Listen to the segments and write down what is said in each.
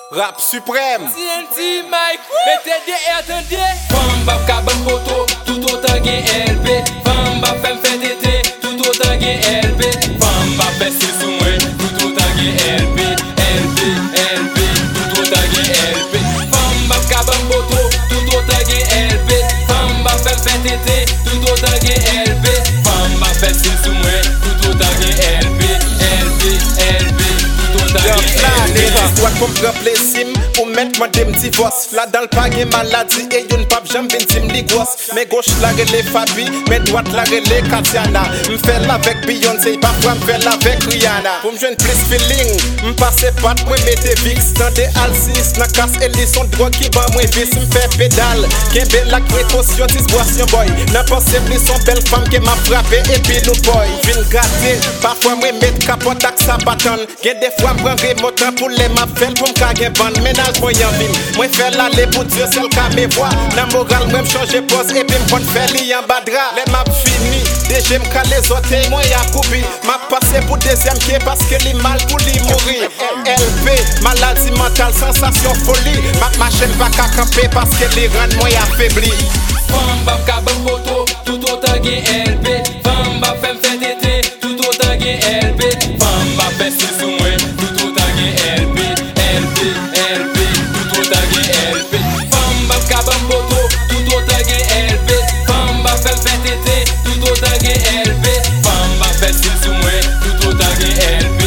Rap suprême. TNT Mike, mettez des attendez. Femme bap kabam photo, tout autant gen LP. Femme bap femme fait d'été, tout autant gen LP. Femme bap fait c'est sous moi, tout autant gen LP. LP, tout autant gen LP. Femme bap kabam photo, tout autant gen LP. Femme bap femme fait d'été, tout autant gen LP. Femme bap fait c'est sous moi, tout autant gen LP. Soit qu'on prend plaisir pour mettre moi dem divorce. Là dans le pas gen maladie et yon pap jam vintim li gosse. Mais gauche la relé Fabi, mais droite la relé Katiana. M'fait avec Beyoncé, parfois m'fait avec Rihanna. Pour m'joindre plus feeling, m'passe pat moi mette Vix dans des Alcis, na casse Ellison drogue qui ban moi vis m'fait pédale. Kembe la précaution, disboisson boy. N'a pensé plus son belle femme qui m'a frappé et puis nous boy. Vin gâté, parfois moi mette capote ak sa baton. Gen des fois m'prend remote pour les m'a fait pour m'kagen ban ménage moi en ville. Moi fait l'aller pour Dieu seul ka me voix. Na moral moi m'changer pose et puis m'pon faire li en badra. Les m'a fini, déjà m'ka les autres moi ya coupi. M'a passé pour deuxième qui parce que li mal pour li mourir. LP, maladie mentale, sensation folie. Ma chaîne pas qu'à camper parce que li rend moi affaibli. Femme bap kabam photo, tout autant gen LP. Femme bap femme fait d'été, tout autant gen LP. Femme bap fait c'est sous moi, tout autant gen LP. LP, tout autant gen LP. Femme bap kabam photo, tout autant gen LP. Femme bap femme fait d'été, tout autant gen LP. Femme bap fait c'est sous moi, tout autant gen LP.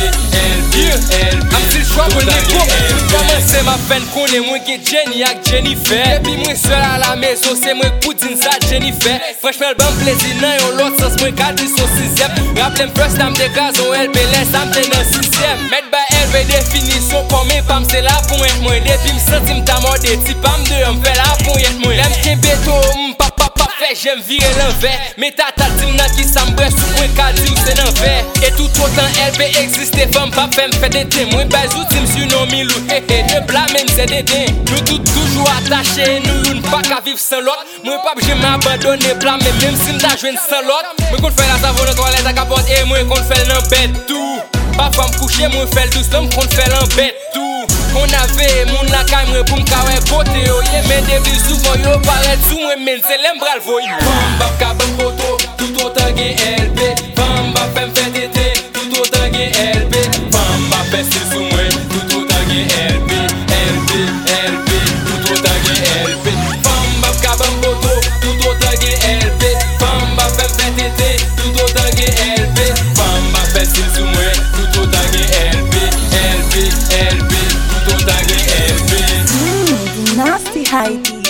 Commence ma peine connaît moi qui Jenny ak Jennifer. Et puis moi seul à la maison c'est moi poutine ça Jennifer. Franchement bon plaisir nan yon l'autre sens moi garder son sixième. Rappelez me first time de gazon LP laisse am te nan sixième. Met ba LP définition pour mes pam c'est la pour être moi. Depuis me senti m'ta mordé ti pam de me fait la pour être moi. L'aime qui béto papa fait j'aime virer l'envers. Mais tata tim nan qui ça m'bresse sous moi ka di ou c'est l'envers. Et tout autant LP existe femme pas fait me fait des témoins bazou tim sur nos milou. De blâmer c'est des dents. Nous tous toujours attachés, nous ne pas qu'à vivre sans l'autre. Moi pas j'ai m'abandonner blâmer même si m'ta joindre sans l'autre. Moi qu'on fait la savon dans toilette à capote et moi qu'on fait l'embête tout. Pas femme coucher moi fait douce l'homme qu'on fait l'embête tout. On avait mon la caille moi pour m'kawe côté yo mais depuis souvent yo paraît sous moi mais c'est l'embral voy. Femme bap kabam photo, tout autant gen LP. Femme bap femme fait d'été, tout autant gen LP. Femme bap fait c'est sous moi, tout autant gen LP. LP, tout autant gen LP. Femme bap kabam photo, tout autant gen LP. Femme bap femme fait d'été, tout autant gen LP. Femme bap fait c'est sous moi, tout autant gen LP. LP, tout autant gen LP. Nasty Heidi.